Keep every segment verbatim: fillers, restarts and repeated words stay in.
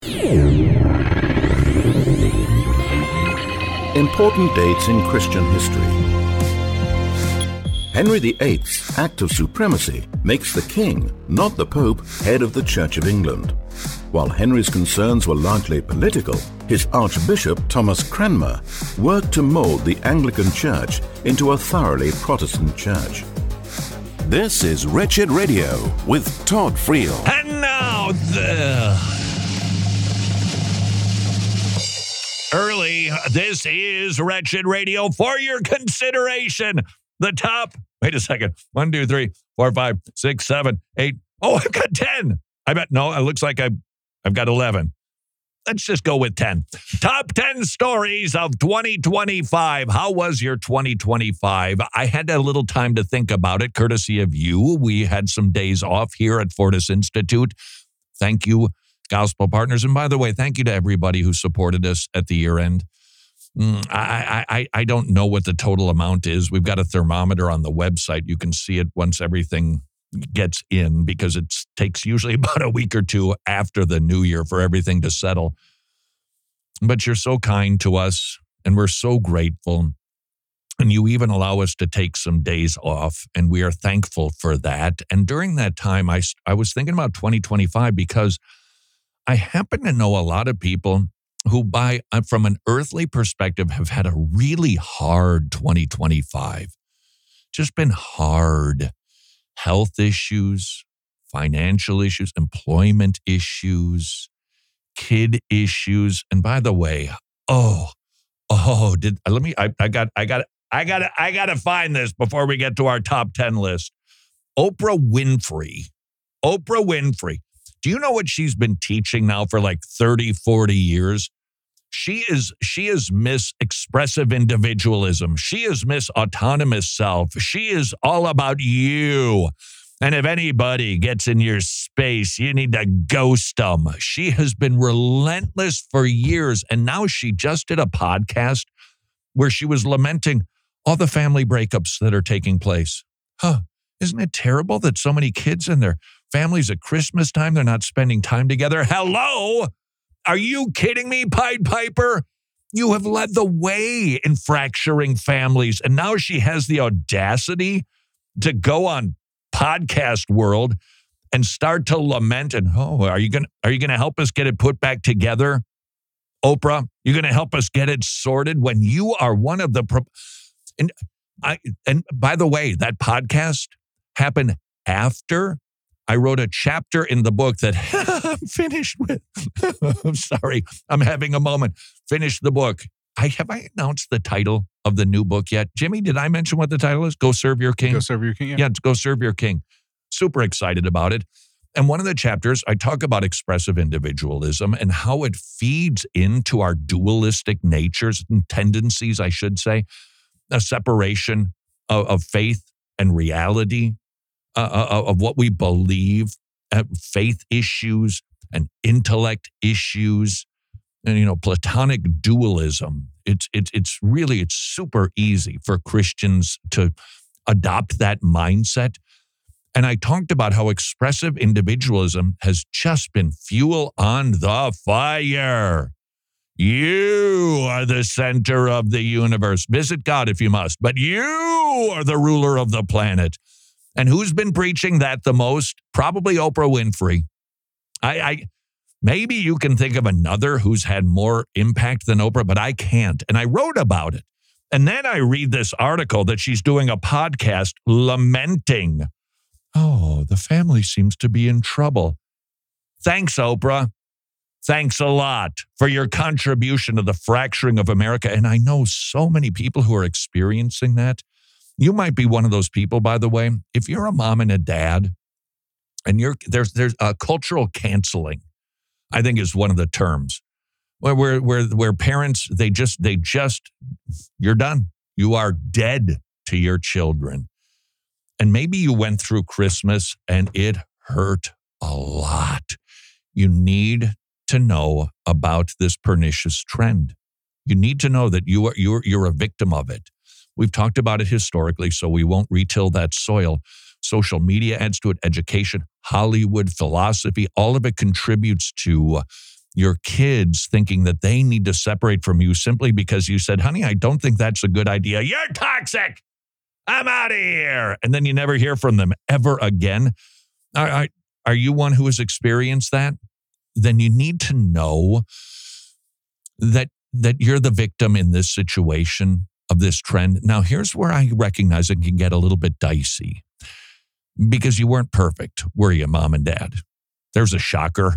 Important dates in Christian history. Henry the Eighth's Act of Supremacy makes the king, not the Pope, head of the Church of England. While Henry's concerns were largely political, his Archbishop Thomas Cranmer worked to mold the Anglican Church into a thoroughly Protestant church. This is Wretched Radio with Todd Friel. And now the... Early, this is Wretched Radio for your consideration. The top, wait a second, one, two, three, four, five, six, seven, eight. Oh, I've got ten. I bet, no, it looks like I've, I've got eleven. Let's just go with ten. Top ten stories of twenty twenty-five. How was your twenty twenty-five? I had a little time to think about it, courtesy of you. We had some days off here at Fortis Institute. Thank you, Gospel Partners. And by the way, thank you to everybody who supported us at the year end. Mm, I, I, I don't know what the total amount is. We've got a thermometer on the website. You can see it once everything gets in, because it takes usually about a week or two after the new year for everything to settle. But you're so kind to us, and we're so grateful. And you even allow us to take some days off, and we are thankful for that. And during that time, I, I was thinking about twenty twenty-five because I happen to know a lot of people who, by uh, from an earthly perspective, have had a really hard twenty twenty-five. Just been hard. Health issues, financial issues, employment issues, kid issues. And by the way, oh, oh, did let me, I, I got, I got, I got, I got to find this before we get to our top ten list. Oprah Winfrey, Oprah Winfrey. Do you know what she's been teaching now for like thirty, forty years? She is she is Miss Expressive Individualism. She is Miss Autonomous Self. She is all about you. And if anybody gets in your space, you need to ghost them. She has been relentless for years. And now she just did a podcast where she was lamenting all the family breakups that are taking place. Huh. Isn't it terrible that so many kids and their families at Christmas time, they're not spending time together? Hello? Are you kidding me, Pied Piper? You have led the way in fracturing families. And now she has the audacity to go on Podcast World and start to lament. And, oh, are you going to are you going to help us get it put back together? Oprah, you're going to help us get it sorted when you are one of the... Pro- and I and by the way, that podcast happened after I wrote a chapter in the book that I'm finished with. I'm sorry. I'm having a moment. Finish the book. I have I announced the title of the new book yet? Jimmy, did I mention what the title is? Go Serve Your King? Go Serve Your King, yeah. Yeah, Go Serve Your King. Super excited about it. And one of the chapters, I talk about expressive individualism and how it feeds into our dualistic natures and tendencies, I should say, a separation of, of faith and reality. Uh, of what we believe, uh, faith issues and intellect issues, and, you know, Platonic dualism. It's it's it's really, it's super easy for Christians to adopt that mindset. And I talked about how expressive individualism has just been fuel on the fire. You are the center of the universe. Visit God if you must, but you are the ruler of the planet. And who's been preaching that the most? Probably Oprah Winfrey. I, I maybe you can think of another who's had more impact than Oprah, but I can't. And I wrote about it. And then I read this article that she's doing a podcast lamenting. Oh, the family seems to be in trouble. Thanks, Oprah. Thanks a lot for your contribution to the fracturing of America. And I know so many people who are experiencing that. You might be one of those people, by the way. If you're a mom and a dad, and you're there's there's a cultural canceling, I think is one of the terms, where where where where parents they just they just you're done. You are dead to your children, and maybe you went through Christmas and it hurt a lot. You need to know about this pernicious trend. You need to know that you are you're you're a victim of it. We've talked about it historically, so we won't retill that soil. Social media adds to it, education, Hollywood, philosophy, all of it contributes to your kids thinking that they need to separate from you simply because you said, honey, I don't think that's a good idea. You're toxic. I'm out of here. And then you never hear from them ever again. Are, are, are you one who has experienced that? Then you need to know that, that you're the victim in this situation of this trend. Now, here's where I recognize it can get a little bit dicey because you weren't perfect, were you, mom and dad? There's a shocker.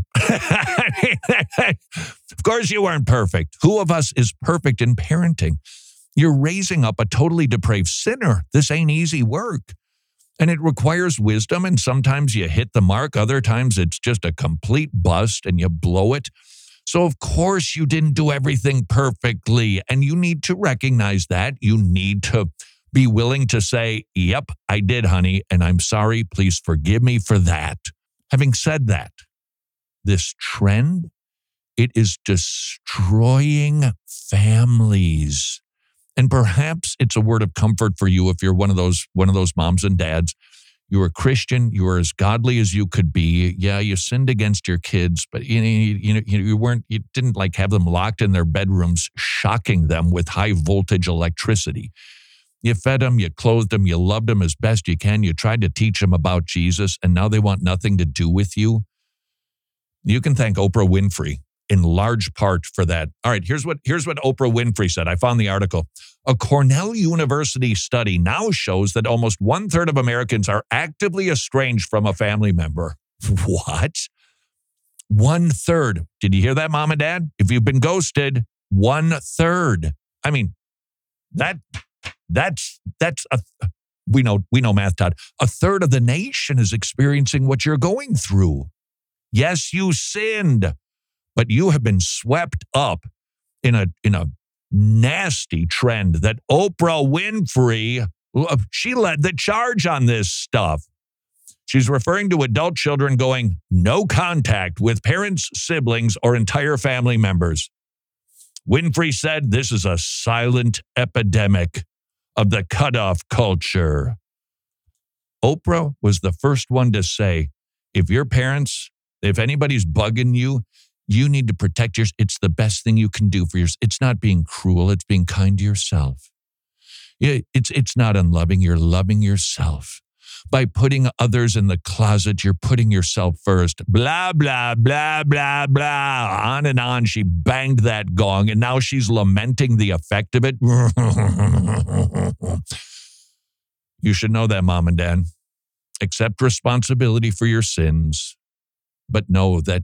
Of course you weren't perfect. Who of us is perfect in parenting? You're raising up a totally depraved sinner. This ain't easy work. And it requires wisdom, and sometimes you hit the mark. Other times it's just a complete bust and you blow it. So of course you didn't do everything perfectly, and you need to recognize that. You need to be willing to say, yep, I did, honey, and I'm sorry. Please forgive me for that. Having said that, this trend, it is destroying families. And perhaps it's a word of comfort for you if you're one of those one of those moms and dads. You were a Christian. You were as godly as you could be. Yeah, you sinned against your kids, but you know, you know, you weren't. You didn't like have them locked in their bedrooms, shocking them with high voltage electricity. You fed them, you clothed them, you loved them as best you can. You tried to teach them about Jesus, and now they want nothing to do with you. You can thank Oprah Winfrey in large part for that. All right, here's what here's what Oprah Winfrey said. I found the article. A Cornell University study now shows that almost one third of Americans are actively estranged from a family member. What? One third. Did you hear that, mom and dad? If you've been ghosted, one third. I mean, that that's that's a we know we know math, Todd. A third of the nation is experiencing what you're going through. Yes, you sinned, but you have been swept up in a in a nasty trend that Oprah Winfrey, she led the charge on this stuff. She's referring to adult children going no contact with parents, siblings, or entire family members. Winfrey said this is a silent epidemic of the cutoff culture. Oprah was the first one to say, if your parents, if anybody's bugging you, you need to protect yours. It's the best thing you can do for yours. It's not being cruel. It's being kind to yourself. Yeah, it's it's not unloving. You're loving yourself. By putting others in the closet, you're putting yourself first. Blah, blah, blah, blah, blah. On and on. She banged that gong, and now she's lamenting the effect of it. You should know that, mom and dad. Accept responsibility for your sins, but know that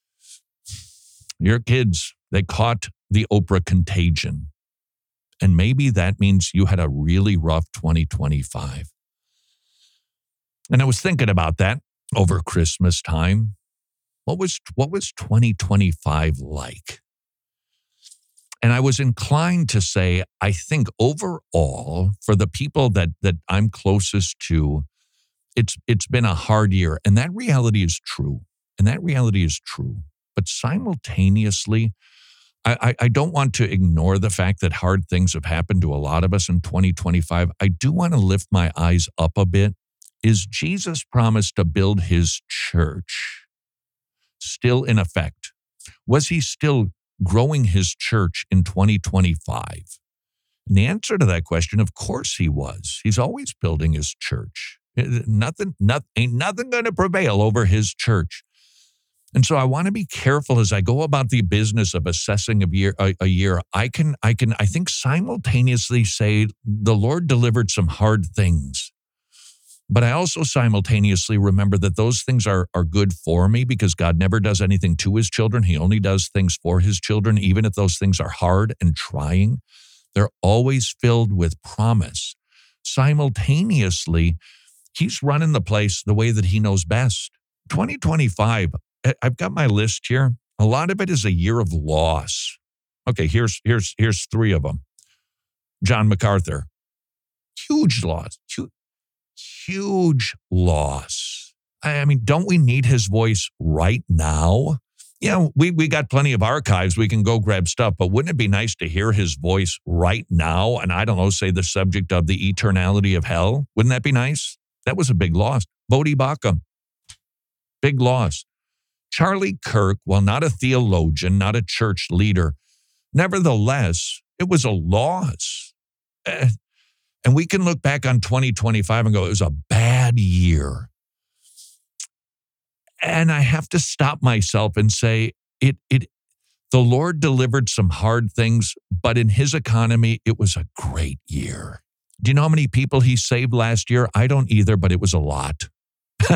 your kids, they caught the Oprah contagion. And maybe that means you had a really rough twenty twenty-five. And I was thinking about that over Christmas time. What was what was twenty twenty-five like? And I was inclined to say, I think overall, for the people that that I'm closest to, it's it's been a hard year. And that reality is true. And that reality is true. But simultaneously, I, I, I don't want to ignore the fact that hard things have happened to a lot of us in twenty twenty-five. I do want to lift my eyes up a bit. Is Jesus' promise to build his church still in effect? Was he still growing his church in twenty twenty-five? And the answer to that question, of course he was. He's always building his church. Nothing, nothing, ain't nothing going to prevail over his church. And so I want to be careful as I go about the business of assessing a year. A, a year, I can, I can, I think simultaneously say the Lord delivered some hard things, but I also simultaneously remember that those things are are good for me because God never does anything to his children. He only does things for his children, even if those things are hard and trying. They're always filled with promise. Simultaneously, he's running the place the way that he knows best. twenty twenty-five. I've got my list here. A lot of it is a year of loss. Okay, here's here's here's three of them. John MacArthur, huge loss, huge, huge loss. I mean, don't we need his voice right now? Yeah, we we got plenty of archives. We can go grab stuff, but wouldn't it be nice to hear his voice right now? And I don't know, say the subject of the eternality of hell. Wouldn't that be nice? That was a big loss. Bodhi Bakum, big loss. Charlie Kirk, while not a theologian, not a church leader, nevertheless, it was a loss. And we can look back on twenty twenty-five and go, it was a bad year. And I have to stop myself and say, it, it, the Lord delivered some hard things, but in his economy, it was a great year. Do you know how many people he saved last year? I don't either, but it was a lot. Do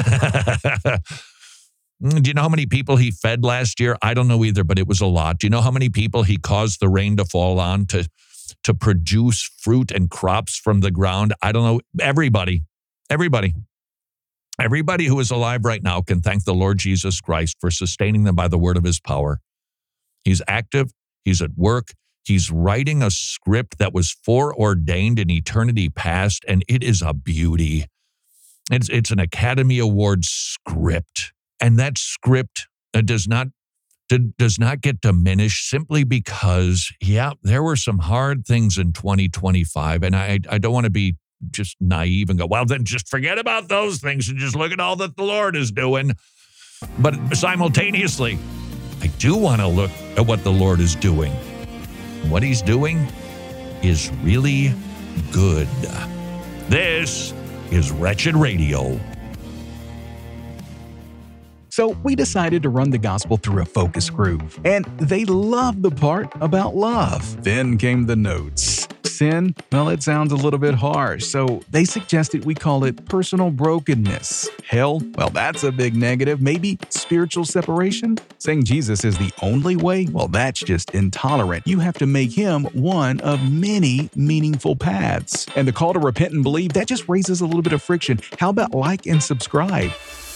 you know how many people he fed last year? I don't know either, but it was a lot. Do you know how many people he caused the rain to fall on to, to produce fruit and crops from the ground? I don't know. Everybody, everybody, everybody who is alive right now can thank the Lord Jesus Christ for sustaining them by the word of his power. He's active. He's at work. He's writing a script that was foreordained in eternity past, and it is a beauty. It's, it's an Academy Award script. And that script uh, does not does not get diminished simply because, yeah, there were some hard things in twenty twenty-five. And I, I don't want to be just naive and go, well, then just forget about those things and just look at all that the Lord is doing. But simultaneously, I do want to look at what the Lord is doing. And what he's doing is really good. This is Wretched Radio. So we decided to run the gospel through a focus group, and they loved the part about love. Then came the notes. Sin, well, it sounds a little bit harsh, so they suggested we call it personal brokenness. Hell, well, that's a big negative. Maybe spiritual separation? Saying Jesus is the only way? Well, that's just intolerant. You have to make him one of many meaningful paths. And the call to repent and believe, that just raises a little bit of friction. How about like and subscribe?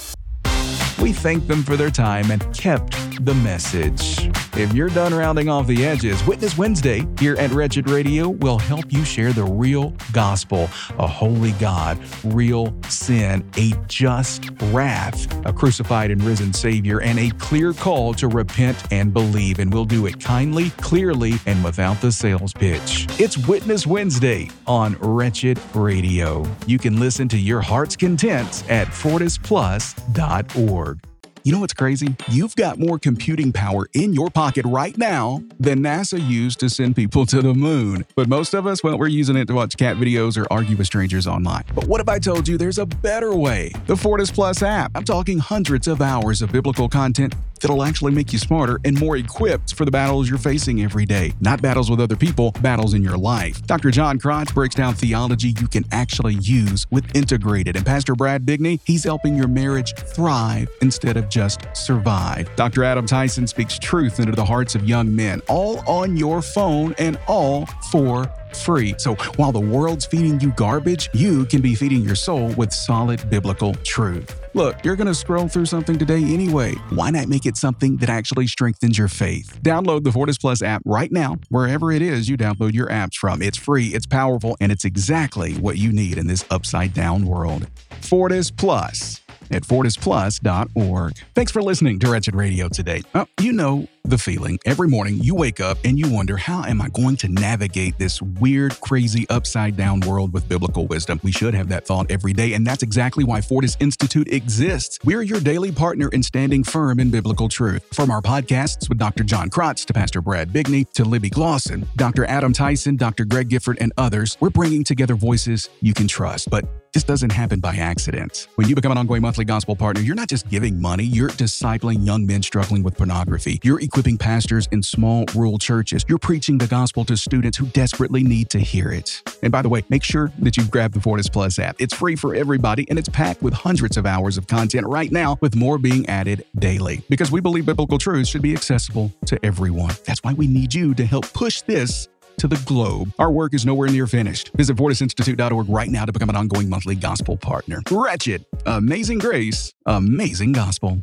We thanked them for their time and kept the message. If you're done rounding off the edges, Witness Wednesday here at Wretched Radio will help you share the real gospel, a holy God, real sin, a just wrath, a crucified and risen Savior, and a clear call to repent and believe. And we'll do it kindly, clearly, and without the sales pitch. It's Witness Wednesday on Wretched Radio. You can listen to your heart's content at fortis plus dot org. You know what's crazy? You've got more computing power in your pocket right now than NASA used to send people to the moon. But most of us, well, we're using it to watch cat videos or argue with strangers online. But what if I told you there's a better way? The Fortis Plus app. I'm talking hundreds of hours of biblical content that'll actually make you smarter and more equipped for the battles you're facing every day. Not battles with other people, battles in your life. Doctor John Crotch breaks down theology you can actually use with Integrated. And Pastor Brad Bigney, he's helping your marriage thrive instead of just survive. Doctor Adam Tyson speaks truth into the hearts of young men, all on your phone and all for free. So while the world's feeding you garbage, you can be feeding your soul with solid biblical truth. Look, you're going to scroll through something today anyway. Why not make it something that actually strengthens your faith? Download the Fortis Plus app right now, wherever it is you download your apps from. It's free, it's powerful, and it's exactly what you need in this upside-down world. Fortis Plus at fortis plus dot org. Thanks for listening to Wretched Radio today. Oh, you know the feeling. Every morning you wake up and you wonder, how am I going to navigate this weird, crazy, upside-down world with biblical wisdom? We should have that thought every day, and that's exactly why Fortis Institute exists. We're your daily partner in standing firm in biblical truth. From our podcasts with Doctor John Crotch to Pastor Brad Bigney to Libby Glosson, Doctor Adam Tyson, Doctor Greg Gifford, and others, we're bringing together voices you can trust. But this doesn't happen by accident. When you become an ongoing monthly gospel partner, you're not just giving money, you're discipling young men struggling with pornography. You're equipping pastors in small rural churches. You're preaching the gospel to students who desperately need to hear it. And by the way, make sure that you grab the Fortis Plus app. It's free for everybody, and it's packed with hundreds of hours of content right now, with more being added daily. Because we believe biblical truths should be accessible to everyone. That's why we need you to help push this to the globe. Our work is nowhere near finished. Visit fortis institute dot org right now to become an ongoing monthly gospel partner. Wretched, amazing grace, amazing gospel.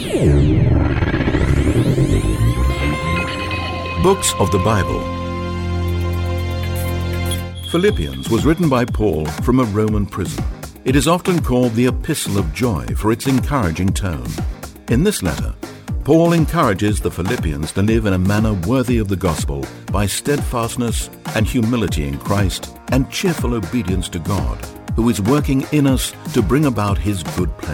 Books of the Bible. Philippians was written by Paul from a Roman prison. It is often called the Epistle of Joy for its encouraging tone. In this letter, Paul encourages the Philippians to live in a manner worthy of the gospel by steadfastness and humility in Christ and cheerful obedience to God, who is working in us to bring about his good pleasure.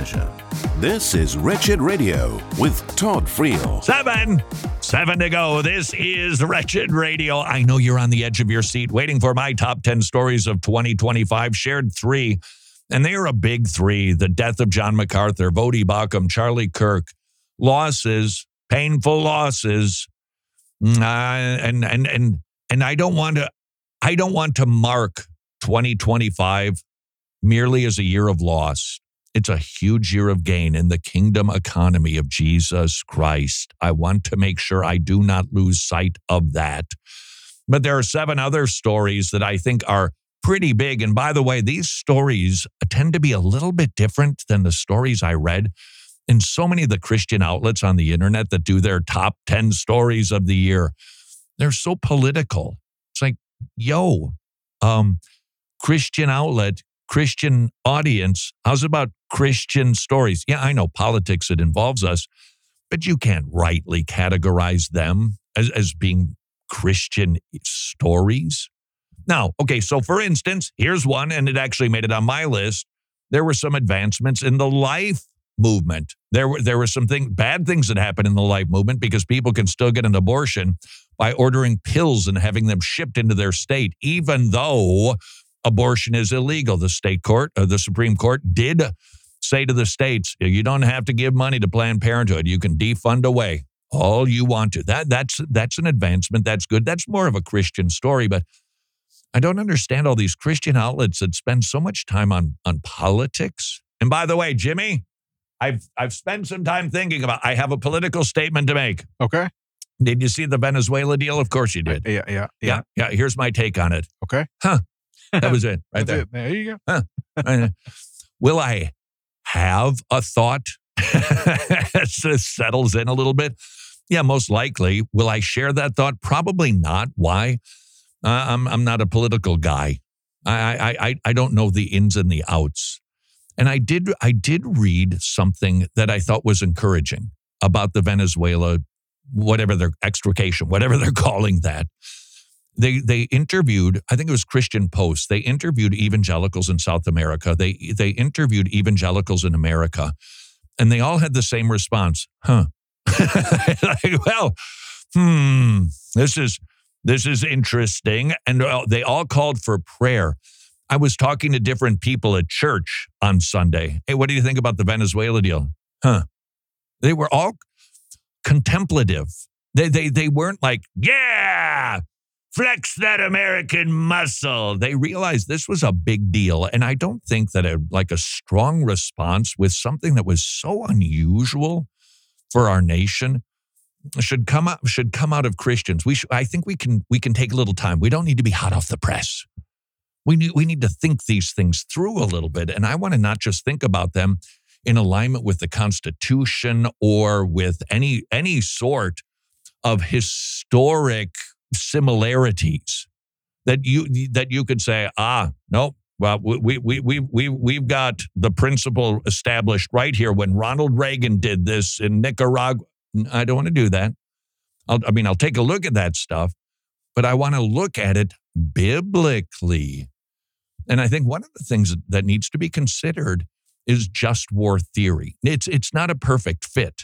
This is Wretched Radio with Todd Friel. Seven. Seven to go. This is Wretched Radio. I know you're on the edge of your seat waiting for my top ten stories of twenty twenty-five. Shared three, and they are a big three. The death of John MacArthur, Voddie Baucham, Charlie Kirk. Losses, painful losses. Uh, and, and, and, and I don't want to, I don't want to mark twenty twenty-five merely as a year of loss. It's a huge year of gain in the kingdom economy of Jesus Christ. I want to make sure I do not lose sight of that. But there are seven other stories that I think are pretty big. And by the way, these stories tend to be a little bit different than the stories I read in so many of the Christian outlets on the internet that do their top ten stories of the year. They're so political. It's like, yo, um, Christian outlet, Christian audience, how's about Christian stories? Yeah, I know politics, it involves us, but you can't rightly categorize them as, as being Christian stories. Now, okay, so for instance, here's one, and it actually made it on my list. There were some advancements in the life movement. There were there were some thing, bad things that happened in the life movement because people can still get an abortion by ordering pills and having them shipped into their state, even though abortion is illegal. The state court, or the Supreme Court, did say to the states, you don't have to give money to Planned Parenthood. You can defund away all you want to. That that's that's an advancement. That's good. That's more of a Christian story, but I don't understand all these Christian outlets that spend so much time on, on politics. And by the way, Jimmy, I've I've spent some time thinking about, I have a political statement to make. Okay. Did you see the Venezuela deal? Of course you did. Yeah, yeah, yeah. Yeah, yeah. Here's my take on it. Okay. Huh. That was it, right That's there. it. There you Huh. Will I have a thought as this settles in a little bit? Yeah, most likely. Will I share that thought? Probably not. Why? Uh, I'm I'm not a political guy. I, I I I don't know the ins and the outs. And I did I did read something that I thought was encouraging about the Venezuela, whatever their extrication, whatever they're calling that. They they interviewed, I think it was Christian Post. They interviewed evangelicals in South America. They they interviewed evangelicals in America, and they all had the same response. Huh. Like, well, hmm, this is this is interesting. And they all called for prayer. I was talking to different people at church on Sunday. Hey, what do you think about the Venezuela deal? Huh. They were all contemplative. They they they weren't like, yeah, flex that American muscle. They realized this was a big deal. And I don't think that a like a strong response with something that was so unusual for our nation should come out should come out of Christians. We should, I think we can we can take a little time. We don't need to be hot off the press. We need we need to think these things through a little bit. And I want to not just think about them in alignment with the Constitution or with any any sort of historic similarities that you that you could say, ah, no, well, we we we we we've got the principle established right here when Ronald Reagan did this in Nicaragua. I don't want to do that. I'll, I mean, I'll take a look at that stuff, but I want to look at it biblically. And I think one of the things that needs to be considered is just war theory. It's it's not a perfect fit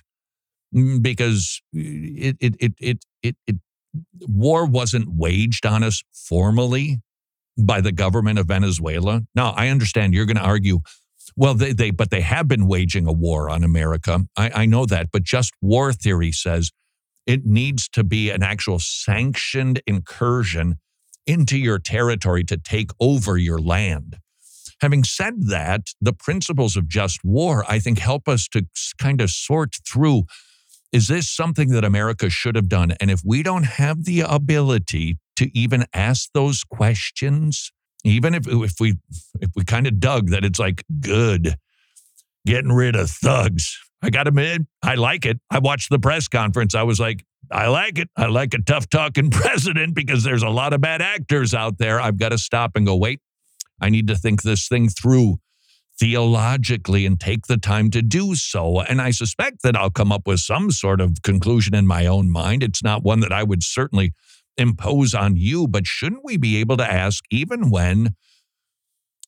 because it it it it it, it war wasn't waged on us formally by the government of Venezuela. Now, I understand you're going to argue, well, they, they but they have been waging a war on America. I, I know that, but just war theory says it needs to be an actual sanctioned incursion into your territory to take over your land. Having said that, the principles of just war, I think, help us to kind of sort through, is this something that America should have done? And if we don't have the ability to even ask those questions, even if if we if we kind of dug that it's like, good, getting rid of thugs. I got to admit, I like it. I watched the press conference. I was like, I like it. I like a tough talking president because there's a lot of bad actors out there. I've got to stop and go, wait, I need to think this thing through theologically and take the time to do so. And I suspect that I'll come up with some sort of conclusion in my own mind. It's not one that I would certainly impose on you, but shouldn't we be able to ask, even when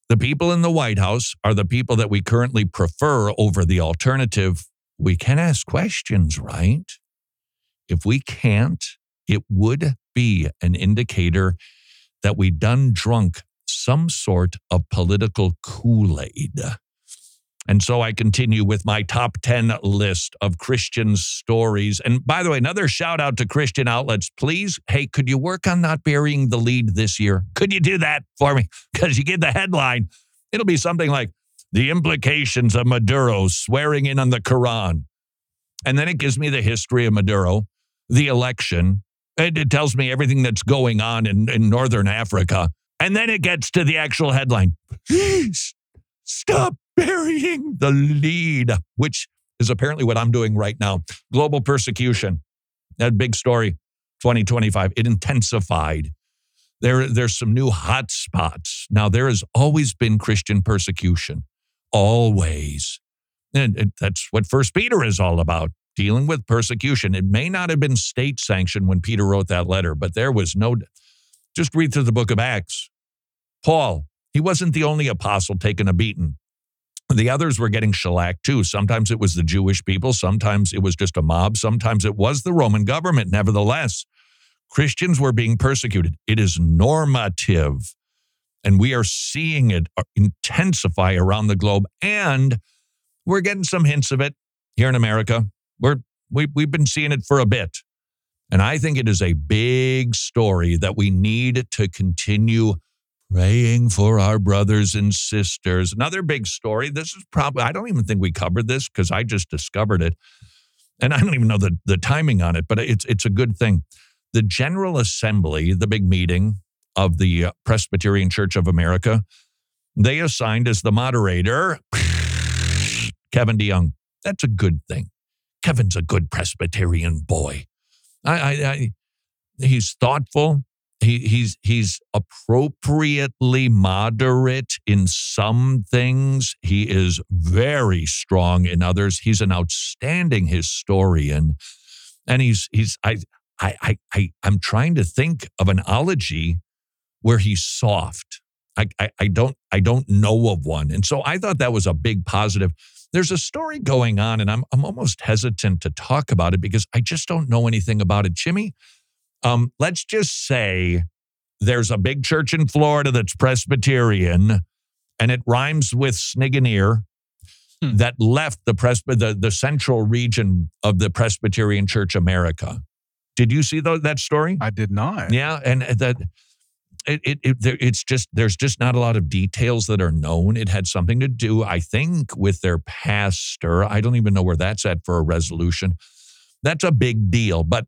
the people in the White House are the people that we currently prefer over the alternative, we can ask questions, right? If we can't, it would be an indicator that we done drunk some sort of political Kool-Aid. And so I continue with my top ten list of Christian stories. And by the way, another shout out to Christian outlets. Please, hey, could you work on not burying the lead this year? Could you do that for me? Because you get the headline. It'll be something like, the implications of Maduro swearing in on the Quran. And then it gives me the history of Maduro, the election. It, it tells me everything that's going on in, in Northern Africa. And then it gets to the actual headline. Please stop burying the lead, which is apparently what I'm doing right now. Global persecution, that big story, twenty twenty-five, it intensified. There, there's some new hot spots. Now, there has always been Christian persecution, always. And it, that's what First Peter is all about, dealing with persecution. It may not have been state sanctioned when Peter wrote that letter, but there was no, just read through the book of Acts. Paul, he wasn't the only apostle taking a beating. The others were getting shellacked too. Sometimes it was the Jewish people. Sometimes it was just a mob. Sometimes it was the Roman government. Nevertheless, Christians were being persecuted. It is normative. And we are seeing it intensify around the globe. And we're getting some hints of it here in America. We're, we, we've been seeing it for a bit. And I think it is a big story that we need to continue praying for our brothers and sisters. Another big story. This is probably, I don't even think we covered this because I just discovered it. And I don't even know the, the timing on it, but it's it's a good thing. The General Assembly, the big meeting of the Presbyterian Church of America, they assigned as the moderator, Kevin DeYoung. That's a good thing. Kevin's a good Presbyterian boy. I, I, I he's thoughtful. He, he's he's appropriately moderate in some things. He is very strong in others. He's an outstanding historian, and he's he's I I I, I I'm trying to think of an ology where he's soft. I, I I don't I don't know of one, and so I thought that was a big positive. There's a story going on, and I'm I'm almost hesitant to talk about it because I just don't know anything about it, Jimmy. Um, let's just say there's a big church in Florida that's Presbyterian, and it rhymes with Sniganeer, hmm. that left the, Presby- the the central region of the Presbyterian Church America. Did you see th- that story? I did not. Yeah, and that it, it, it it's just there's just not a lot of details that are known. It had something to do, I think, with their pastor. I don't even know where that's at for a resolution. That's a big deal, but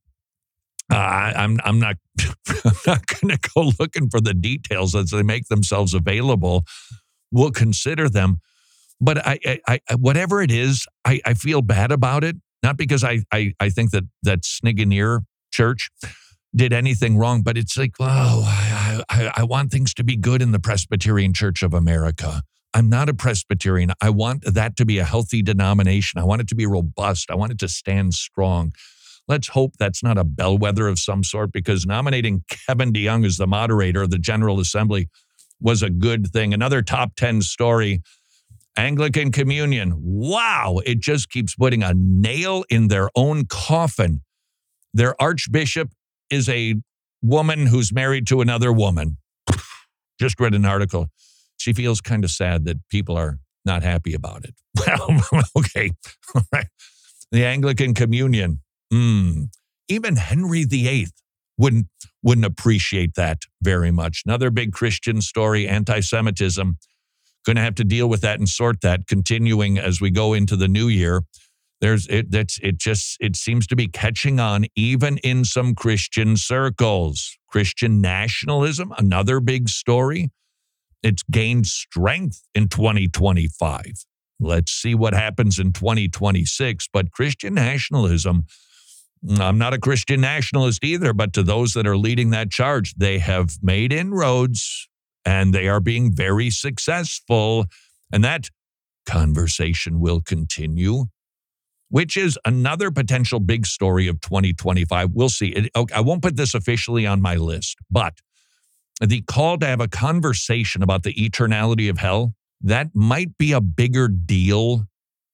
Uh, I'm I'm not I'm not going to go looking for the details as they make themselves available. We'll consider them, but I, I, I whatever it is, I, I feel bad about it. Not because I I, I think that that Sniganeer Church did anything wrong, but it's like, oh, I, I I want things to be good in the Presbyterian Church of America. I'm not a Presbyterian. I want that to be a healthy denomination. I want it to be robust. I want it to stand strong. Let's hope that's not a bellwether of some sort, because nominating Kevin DeYoung as the moderator of the General Assembly was a good thing. Another top ten story, Anglican Communion. Wow, it just keeps putting a nail in their own coffin. Their archbishop is a woman who's married to another woman. Just read an article. She feels kind of sad that people are not happy about it. Well, okay. All right. The Anglican Communion. Mm. Even Henry the Eighth wouldn't, wouldn't appreciate that very much. Another big Christian story, anti-Semitism. Going to have to deal with that and sort that, continuing as we go into the new year. There's it. That's it. Just it seems to be catching on, even in some Christian circles. Christian nationalism, another big story. It's gained strength in twenty twenty-five. Let's see what happens in twenty twenty-six. But Christian nationalism, I'm not a Christian nationalist either, but to those that are leading that charge, they have made inroads and they are being very successful. And that conversation will continue, which is another potential big story of twenty twenty-five. We'll see. It, okay, I won't put this officially on my list, but the call to have a conversation about the eternality of hell, that might be a bigger deal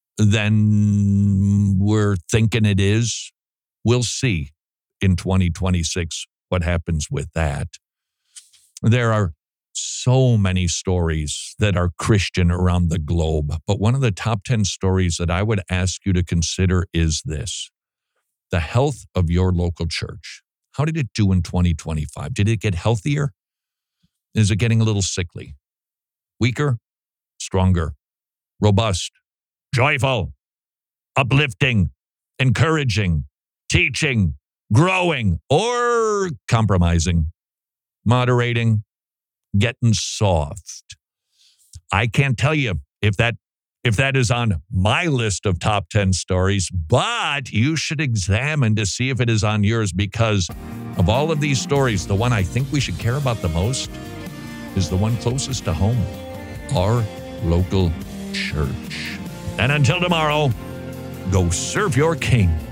than we're thinking it is. We'll see in twenty twenty-six what happens with that. There are so many stories that are Christian around the globe, but one of the top ten stories that I would ask you to consider is this: the health of your local church. How did it do in twenty twenty-five? Did it get healthier? Is it getting a little sickly? Weaker? Stronger? Robust? Joyful? Uplifting? Encouraging? Teaching? Growing? Or compromising? Moderating? Getting soft? I can't tell you if that if that is on my list of top ten stories, but you should examine to see if it is on yours, because of all of these stories, the one I think we should care about the most is the one closest to home, our local church. And until tomorrow, go serve your King.